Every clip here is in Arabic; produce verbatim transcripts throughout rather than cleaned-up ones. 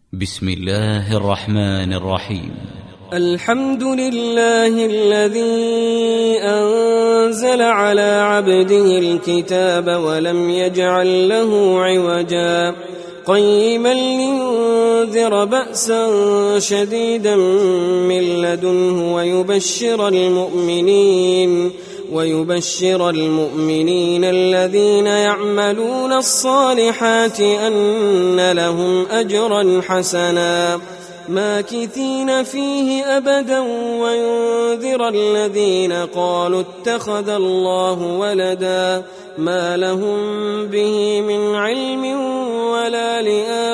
بسم الله الرحمن الرحيم. الحمد لله الذي أنزل على عبده الكتاب ولم يجعل له عوجا قيما لينذر بأسا شديدا من لدنه ويبشر المؤمنين ويبشر المؤمنين الذين يعملون الصالحات أن لهم أجرا حسنا ماكثين فيه أبدا وينذر الذين قالوا اتخذ الله ولدا ما لهم به من علم ولا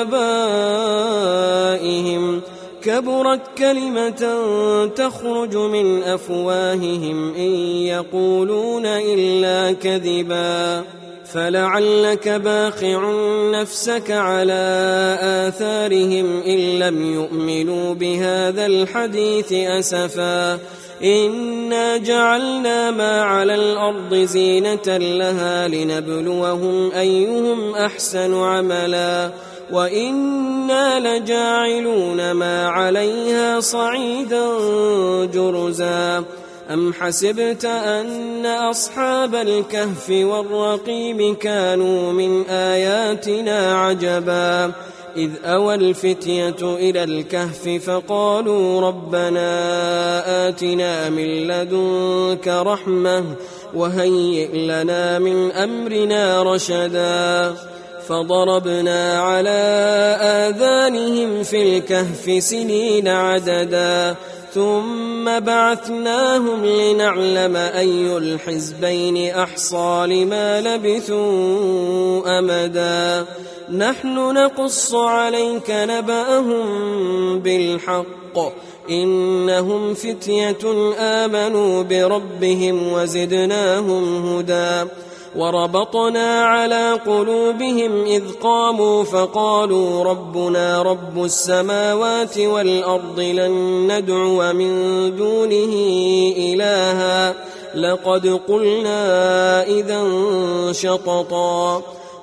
لآبائهم كبرت كلمة تخرج من أفواههم إن يقولون إلا كذبا فلعلك باخع نفسك على آثارهم إن لم يؤمنوا بهذا الحديث أسفا إنا جعلنا ما على الأرض زينة لها لنبلوهم أيهم أحسن عملا وإنا لجاعلون ما عليها صعيدا جرزا أم حسبت أن أصحاب الكهف والرقيم كانوا من آياتنا عجبا إذ أوى الفتية إلى الكهف فقالوا ربنا آتنا من لدنك رحمة وهيئ لنا من أمرنا رشدا فضربنا على آذانهم في الكهف سنين عددا ثم بعثناهم لنعلم أي الحزبين أحصى لما لبثوا أمدا نحن نقص عليك نبأهم بالحق إنهم فتية آمنوا بربهم وزدناهم هدى وربطنا على قلوبهم إذ قاموا فقالوا ربنا رب السماوات والأرض لن ندعو من دونه إلها لقد قلنا إذا شططا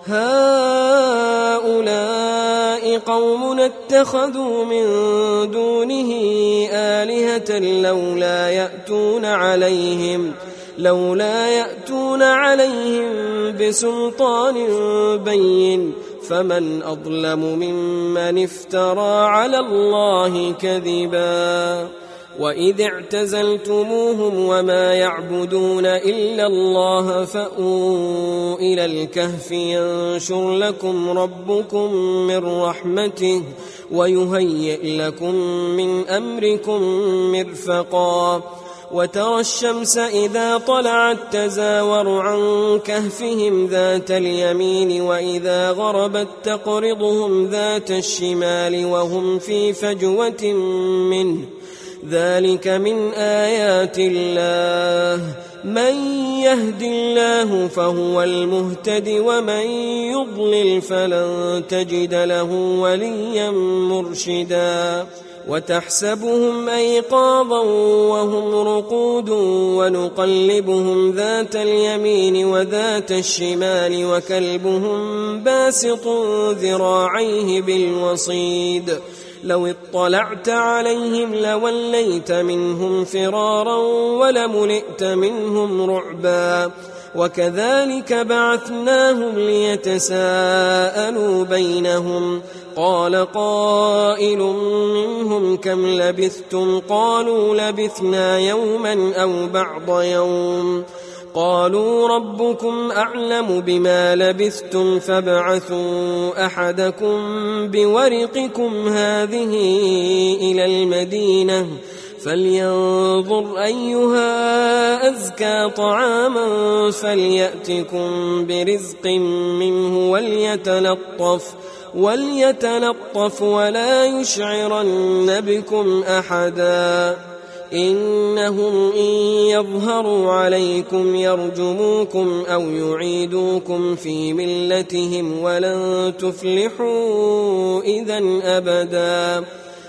هؤلاء قوم اتخذوا من دونه آلهة لولا يأتون عليهم لولا يأتون عليهم بسلطان بين فمن أظلم ممن افترى على الله كذبا وإذ اعتزلتموهم وما يعبدون إلا الله فأووا إلى الكهف ينشر لكم ربكم من رحمته ويهيئ لكم من أمركم مرفقا وترى الشمس إذا طلعت تزاور عن كهفهم ذات اليمين وإذا غربت تقرضهم ذات الشمال وهم في فجوة منه ذلك من آيات الله من يهد الله فهو المهتد ومن يضلل فلن تجد له وليا مرشدا وتحسبهم أيقاظا وهم رقود ونقلبهم ذات اليمين وذات الشمال وكلبهم باسط ذراعيه بالوصيد لو اطلعت عليهم لوليت منهم فرارا ولملئت منهم رعبا وكذلك بعثناهم ليتساءلوا بينهم قال قائل منهم كم لبثتم قالوا لبثنا يوما أو بعض يوم قالوا ربكم أعلم بما لبثتم فابعثوا أحدكم بورقكم هذه إلى المدينة فلينظر أيها أزكى طعاما فليأتكم برزق منه وليتلطف وليتلطف ولا يشعرن بكم أحدا إنهم إن يظهروا عليكم يرجموكم أو يعيدوكم في ملتهم ولن تفلحوا إذا أبدا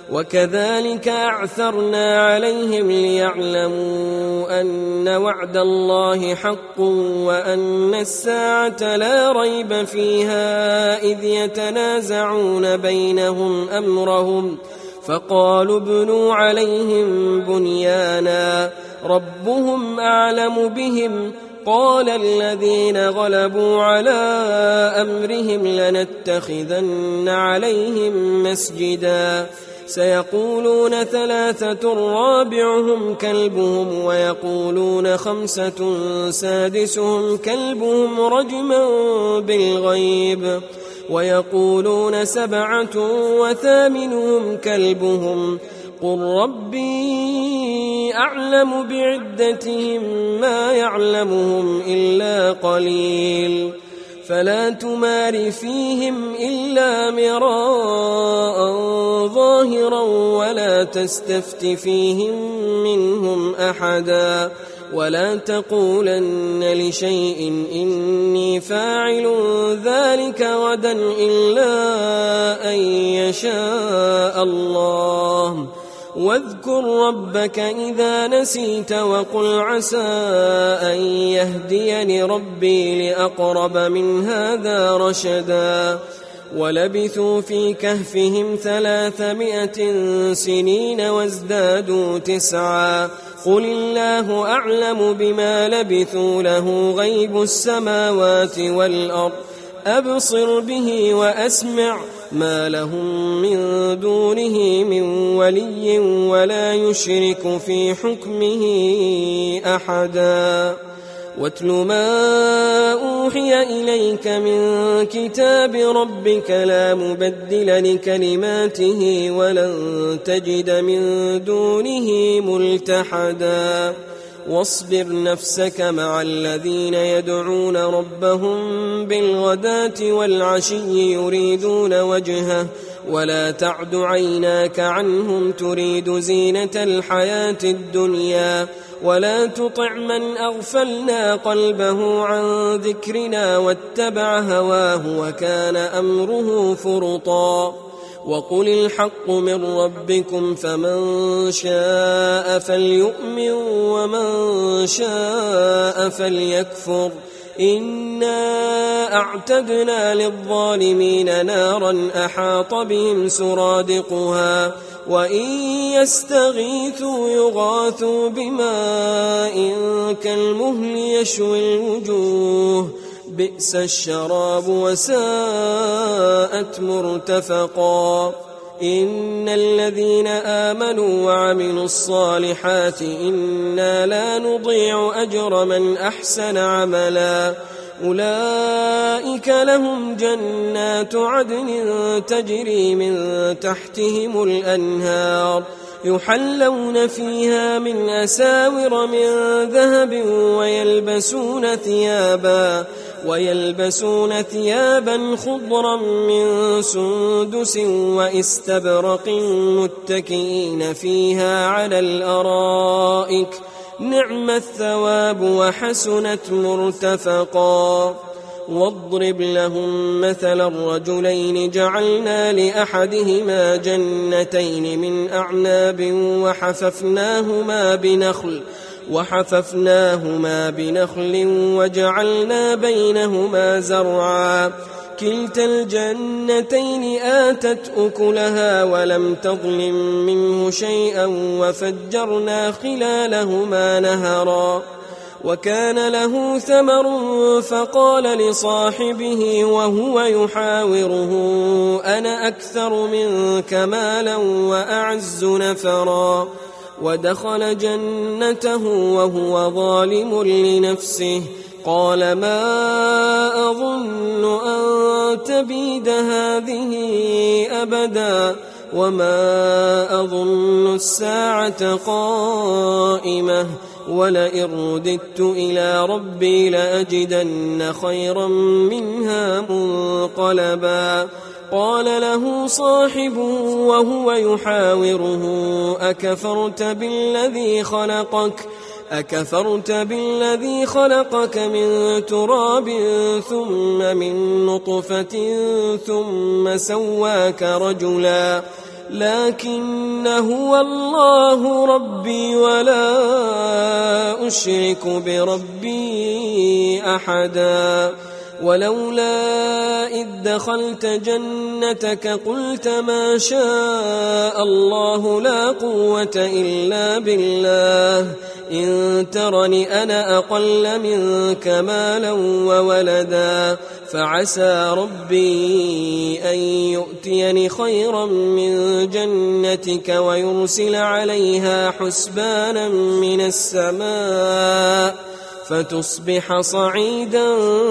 وكذلك أعثرنا عليهم ليعلموا أن وعد الله حق وأن الساعة لا ريب فيها إذ يتنازعون بينهم أمرهم فقالوا ابنوا عليهم بنيانا ربهم أعلم بهم قال الذين غلبوا على أمرهم لنتخذن عليهم مسجدا سيقولون ثلاثة رابعهم كلبهم ويقولون خمسة سادسهم كلبهم رجما بالغيب ويقولون سبعة وثامنهم كلبهم قل ربي أعلم بعدتهم ما يعلمهم إلا قليل فلا تمار فيهم إلا مراء ظاهرا ولا تستفت فيهم منهم أحدا ولا تقولن لشيء إني فاعل ذلك غدا إلا أن يشاء الله واذكر ربك إذا نسيت وقل عسى أن يهديني ربي لأقرب من هذا رشدا ولبثوا في كهفهم ثلاثمائة سنين وازدادوا تسعا قل الله أعلم بما لبثوا له غيب السماوات والأرض أبصر به وأسمع ما لهم من دونه من ولي ولا يشرك في حكمه أحدا واتل ما أوحي إليك من كتاب ربك لا مبدل لكلماته ولن تجد من دونه ملتحدا واصبر نفسك مع الذين يدعون ربهم بالغداة والعشي يريدون وجهه ولا تعد عيناك عنهم تريد زينة الحياة الدنيا ولا تطع من أغفلنا قلبه عن ذكرنا واتبع هواه وكان أمره فرطا وقل الحق من ربكم فمن شاء فليؤمن ومن شاء فليكفر إنا أعتدنا للظالمين نارا أحاط بهم سرادقها وإن يستغيثوا يغاثوا بماء كالمهل يشوي الوجوه بئس الشراب وساءت مرتفقا إن الذين آمنوا وعملوا الصالحات إنا لا نضيع أجر من أحسن عملا أولئك لهم جنات عدن تجري من تحتهم الأنهار يحلون فيها من أساور من ذهب ويلبسون ثيابا ويلبسون ثيابا خضرا من سندس واستبرق متكئين فيها على الأرائك نعم الثواب وحسنت مرتفقا واضرب لهم مثل الرجلين جعلنا لأحدهما جنتين من أعناب وحففناهما بنخل وحففناهما بنخل وجعلنا بينهما زرعا كلتا الجنتين آتت أكلها ولم تظلم منه شيئا وفجرنا خلالهما نهرا وكان له ثمر فقال لصاحبه وهو يحاوره أنا أكثر منك مالا وأعز نفرا ودخل جنته وهو ظالم لنفسه قال ما أظن أن تبيد هذه أبدا وما أظن الساعة قائمة ولئن رددت إلى ربي لأجدن خيرا منها منقلبا قال له صاحبه وهو يحاوره أكفرت بالذي خلقك أكفرت بالذي خلقك من تراب ثم من نطفة ثم سواك رجلا لكن هو الله ربي ولا أشرك بربي أحدا ولولا إذ دخلت جنتك قلت ما شاء الله لا قوة إلا بالله إن ترني أنا أقل منك مالا وولدا فعسى ربي أن يؤتيني خيرا من جنتك ويرسل عليها حسبانا من السماء فتصبح صعيدا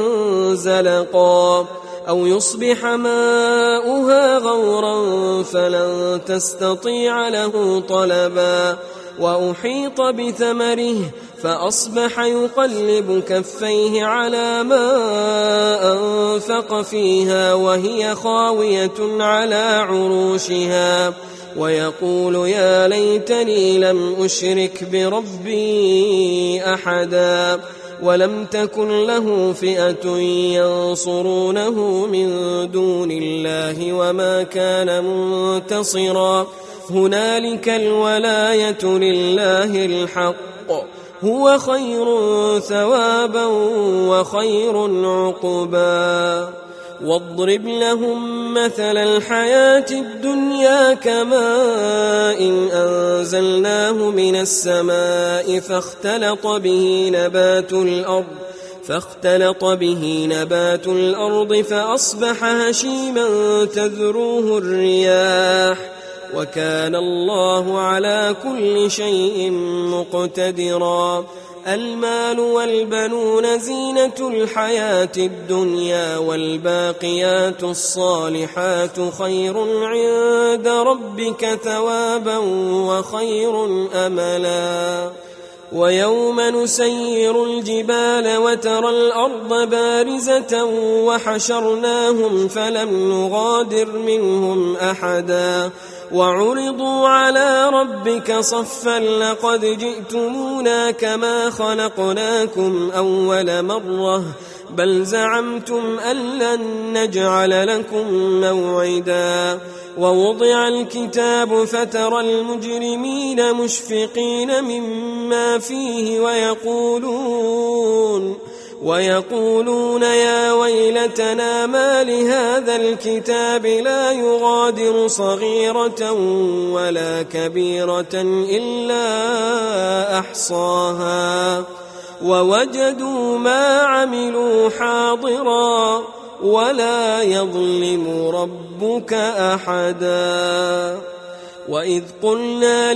زلقا أو يصبح ماؤها غورا فلن تستطيع له طلبا وأحيط بثمره فأصبح يقلب كفيه على ما أنفق فيها وهي خاوية على عروشها ويقول يا ليتني لم أشرك بربي أحدا ولم تكن له فئة ينصرونه من دون الله وما كان منتصرا هنالك الولاية لله الحق هو خير ثوابا وخير عقبا واضرب لهم مثل الحياة الدنيا كماء إن أنزلناه من السماء فاختلط به نبات الأرض فاختلط به نبات الأرض فأصبح هشيما تذروه الرياح وكان الله على كل شيء مقتدرا المال والبنون زينة الحياة الدنيا والباقيات الصالحات خير عند ربك ثوابا وخير أملا ويوم نسير الجبال وترى الأرض بارزة وحشرناهم فلم نغادر منهم أحدا وعرضوا على ربك صفا لقد جئتمونا كما خلقناكم أول مرة بل زعمتم أن لن نجعل لكم موعدا ووضع الكتاب فترى المجرمين مشفقين مما فيه ويقولون ويقولون يا ويلتنا ما لهذا الكتاب لا يغادر صغيرة ولا كبيرة إلا أحصاها ووجدوا ما عملوا حاضرا ولا يظلم ربك أحدا وإذ قلنا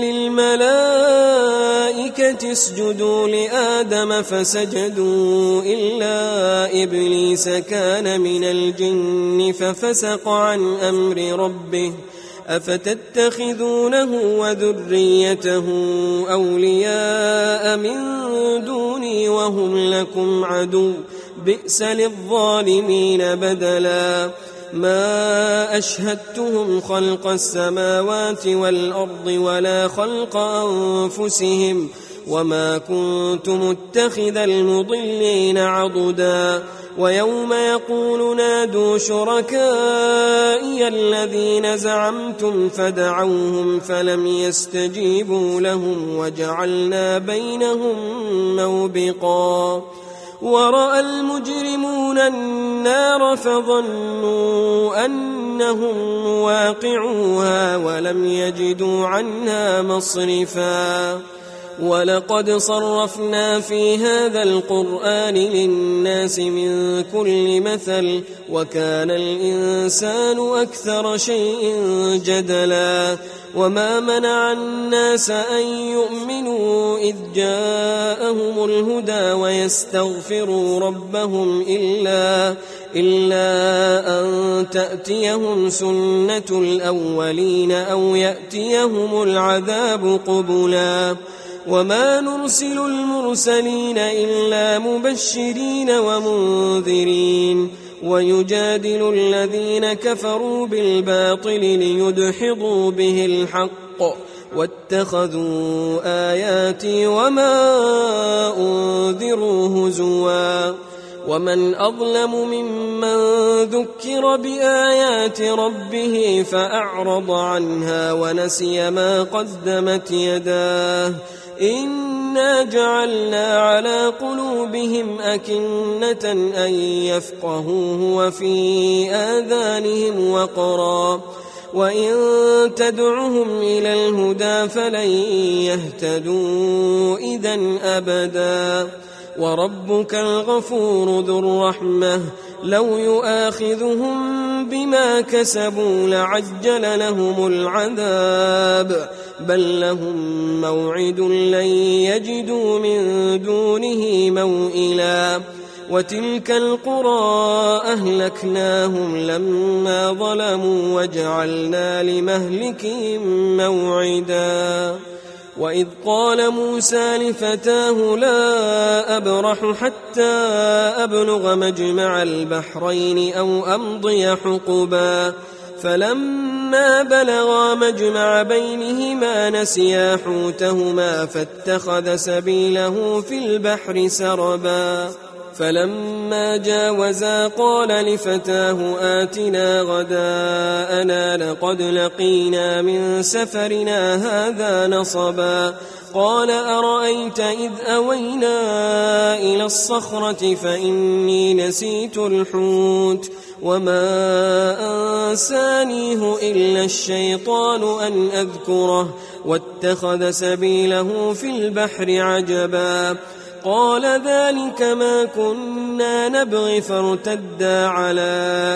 للملائكة اسجدوا لآدم فسجدوا إلا إبليس كان من الجن ففسق عن أمر ربه أفتتخذونه وذريته أولياء من دوني وهم لكم عدو بئس للظالمين بدلا ما أشهدتهم خلق السماوات والأرض ولا خلق أنفسهم وما كنت متخذ المضلين عضدا ويوم يقول نادوا شركائي الذين زعمتم فدعوهم فلم يستجيبوا لهم وجعلنا بينهم موبقا ورأى المجرمون النار فظنوا أنهم واقعوها ولم يجدوا عنها مصرفا ولقد صرفنا في هذا القرآن للناس من كل مثل وكان الإنسان أكثر شيء جدلا وما منع الناس أن يؤمنوا إذ جاءهم الهدى ويستغفروا ربهم إلا إلا أن تأتيهم سنة الأولين أو يأتيهم العذاب قبلا وما نرسل المرسلين إلا مبشرين ومنذرين ويجادل الذين كفروا بالباطل ليدحضوا به الحق واتخذوا آياتي وما أنذروا هزوا ومن أظلم ممن ذكر بآيات ربه فأعرض عنها ونسي ما قدمت يداه إنا جعلنا على قلوبهم أكنة أن يفقهوه وفي آذانهم وقرا وإن تدعهم إلى الهدى فلن يهتدوا إذن أبدا وربك الغفور ذو الرحمة لو يؤاخذهم بما كسبوا لعجل لهم العذاب بل لهم موعد لن يجدوا من دونه موئلا وتلك القرى أهلكناهم لما ظلموا وجعلنا لمهلكهم موعدا وإذ قال موسى لفتاه لا أبرح حتى أبلغ مجمع البحرين أو أمضي حقبا فلما بلغا مجمع بينهما نسيا حوتهما فاتخذ سبيله في البحر سربا فلما جاوزا قال لفتاه آتنا غداءنا لقد لقينا من سفرنا هذا نصبا قال أرأيت إذ أوينا إلى الصخرة فإني نسيت الحوت وما أنسانيه إلا الشيطان أن أذكره واتخذ سبيله في البحر عجبا قال ذلك ما كنا نبغي فارتدا على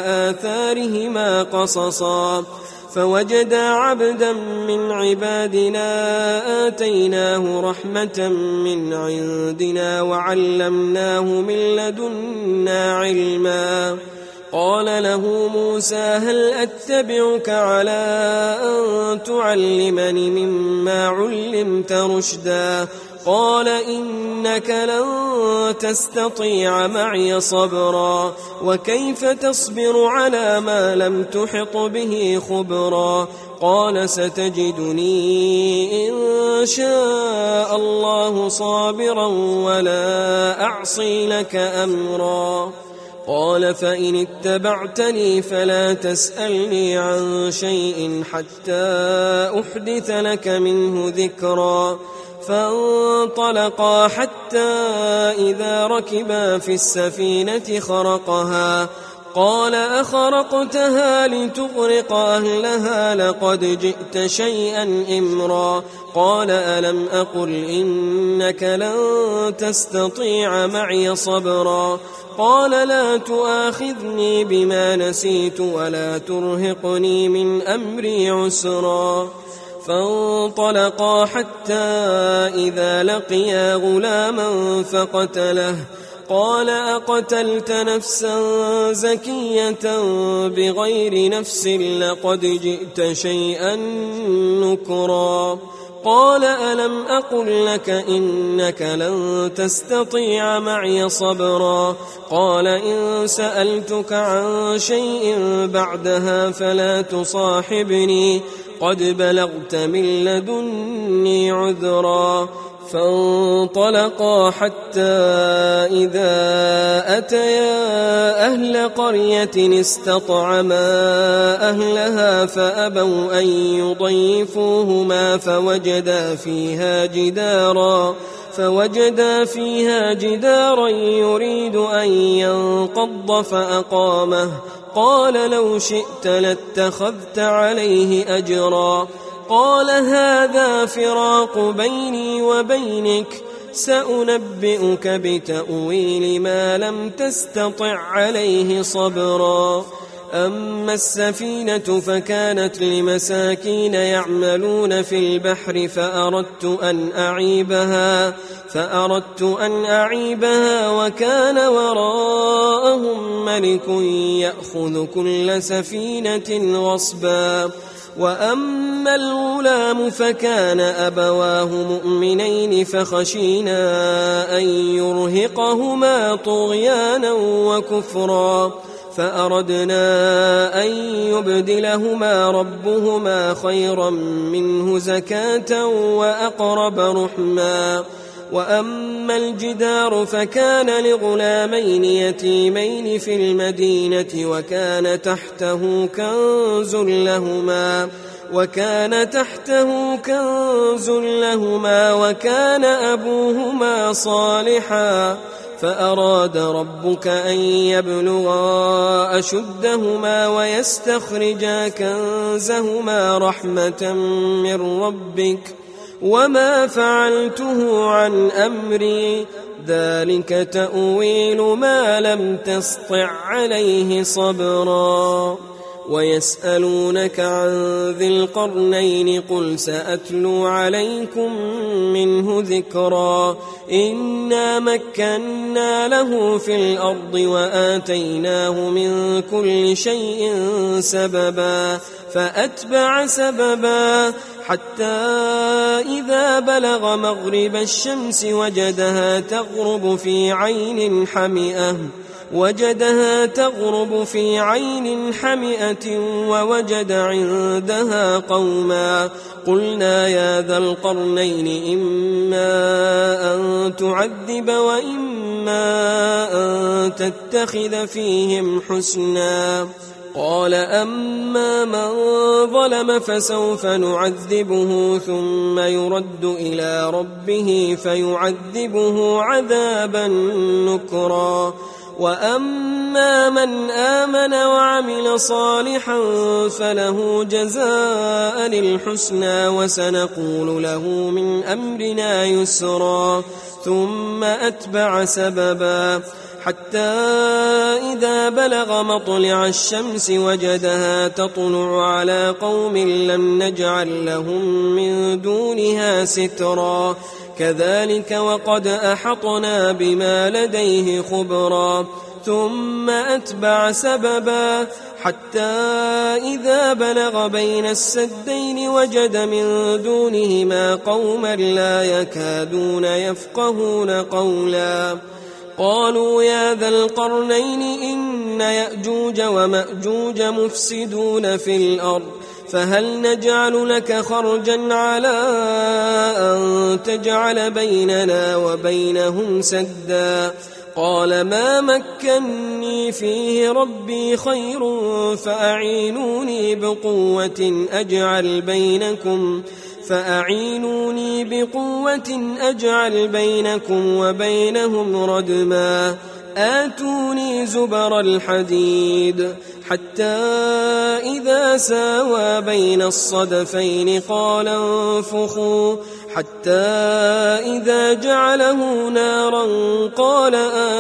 آثارهما قصصا فوجدا عبدا من عبادنا آتيناه رحمة من عندنا وعلمناه من لدنا علما قال له موسى هل أتبعك على أن تعلمني مما علمت رشدا قال إنك لن تستطيع معي صبرا وكيف تصبر على ما لم تحط به خبرا قال ستجدني إن شاء الله صابرا ولا أعصي لك أمرا قال فإن اتبعتني فلا تسألني عن شيء حتى أحدث لك منه ذكرا فانطلقا حتى إذا ركبا في السفينة خرقها قال أخرقتها لتغرق أهلها لقد جئت شيئا إمرا قال ألم أقل إنك لن تستطيع معي صبرا قال لا تؤاخذني بما نسيت ولا ترهقني من أمري عسرا فانطلقا حتى إذا لقيا غلاما فقتله قال أقتلت نفسا زكية بغير نفس لقد جئت شيئا نكرا قال ألم أقل لك إنك لن تستطيع معي صبرا قال إن سألتك عن شيء بعدها فلا تصاحبني قد بلغت من لدني عذرا فانطلقا حتى إذا أتيا أهل قرية استطعما أهلها فأبوا أن يضيفوهما فوجدا فيها جدارا فوجدا فيها جدارا يريد أن ينقض فأقامه قال لو شئت لاتخذت عليه أجرا قال هذا فراق بيني وبينك سأنبئك بتأويل ما لم تستطع عليه صبرا أما السفينة فكانت لمساكين يعملون في البحر فأردت أن أعيبها فأردت أن أعيبها وكان وراءهم ملك يأخذ كل سفينة غصبا وأما الغلام فكان أبواه مؤمنين فخشينا أن يرهقهما طغيانا وكفرا فأردنا أن يبدلهما ربهما خيرا منه زكاة وأقرب رحما. وأما الجدار فكان لغلامين يتيمين في المدينة وكان تحته كنز لهما وكان تحته كنز لهما وكان أبوهما صالحا فأراد ربك أن يبلغا أشدهما ويستخرجا كنزهما رحمة من ربك وما فعلته عن أمري ذلك تأويل ما لم تسطع عليه صبرا. ويسألونك عن ذي القرنين قل سأتلو عليكم منه ذكرا. إنا مكنا له في الأرض وآتيناه من كل شيء سببا فأتبع سببا حتى إذا بلغ مغرب الشمس وجدها تغرب في عين حمئة وجدها تغرب في عين حمئة ووجد عندها قوما قلنا يا ذا القرنين إما أن تعذب وإما أن تتخذ فيهم حسنا. قال أما من ظلم فسوف نعذبه ثم يرد إلى ربه فيعذبه عذابا نكرا. وأما من آمن وعمل صالحا فله جزاء الحسنى وسنقول له من أمرنا يسرا. ثم أتبع سببا حتى إذا بلغ مطلع الشمس وجدها تطلع على قوم لم نجعل لهم من دونها سترا كذلك وقد أحطنا بما لديه خبرا. ثم أتبع سببا حتى إذا بلغ بين السدين وجد من دونهما قوما لا يكادون يفقهون قولا قالوا يا ذا القرنين إن يأجوج ومأجوج مفسدون في الأرض فهل نجعل لك خرجا على أن تجعل بيننا وبينهم سدا. قال ما مكني فيه ربي خير فأعينوني بقوة أجعل بينكم فأعينوني بقوة أجعل بينكم وبينهم ردما. آتوني زبر الحديد حتى إذا ساوى بين الصدفين قال انفخوا حتى إذا جعله نارا قال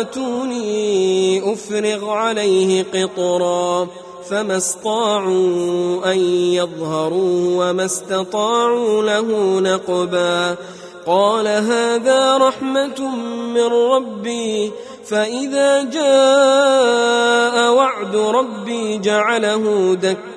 آتوني أفرغ عليه قطرا فما استطاعوا أن يظهروا وما استطاعوا له نقبا. قال هذا رحمة من ربي فإذا جاء وعد ربي جعله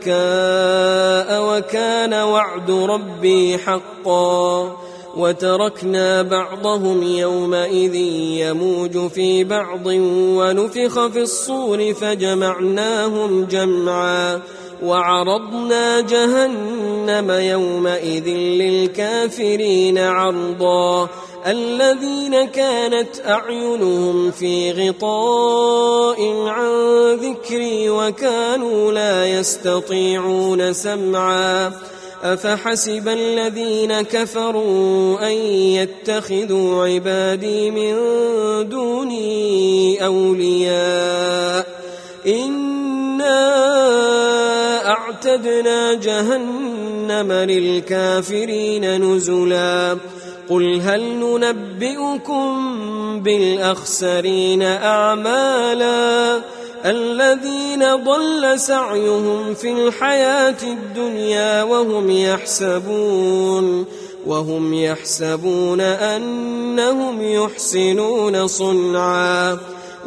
دكاء وكان وعد ربي حقا. وتركنا بعضهم يومئذ يموج في بعض ونفخ في الصور فجمعناهم جمعا. وعرضنا جهنم يومئذ للكافرين عرضا. الذين كانت أعينهم في غطاء عن ذكري وكانوا لا يستطيعون سمعا. أفحسب الذين كفروا أن يتخذوا عبادي من دوني أولياء إنا أعتدنا جهنم للكافرين نزلا. قل هل ننبئكم بالأخسرين أعمالا الذين ضل سعيهم في الحياة الدنيا وهم يحسبون وهم يحسبون أنهم يحسنون صنعا.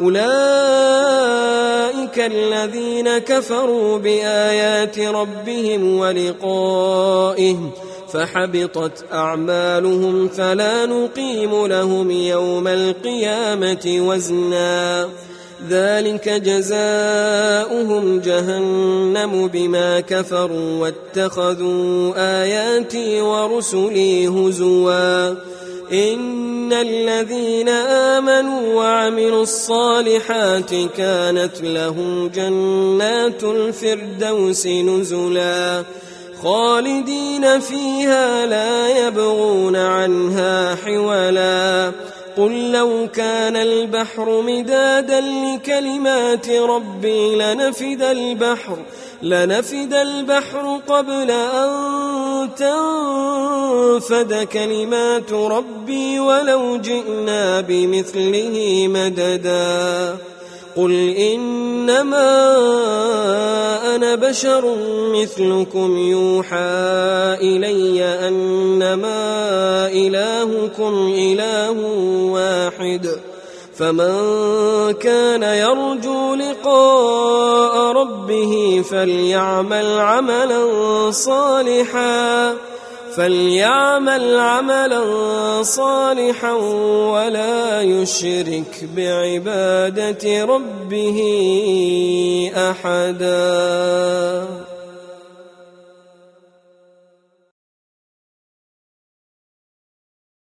أولئك الذين كفروا بآيات ربهم ولقائه فحبطت أعمالهم فلا نقيم لهم يوم القيامة وزنا. ذلك جزاؤهم جهنم بما كفروا واتخذوا آياتي ورسلي هزوا إن الذين آمنوا وعملوا الصالحات كانت لهم جنات الفردوس نزلا خالدين فيها لا يبغون عنها حولا قل لو كان البحر مدادا لكلمات ربي لنفد البحر لنفد البحر قبل أن تنفد كلمات ربي ولو جئنا بمثله مددا قل إنما أنا بشر مثلكم يوحى إلي أنما إلهكم إله واحد فمن كان يرجو لقاء ربه فليعمل عملا صالحا فليعمل عملا صالحا ولا يشرك بعبادة ربه أحدا.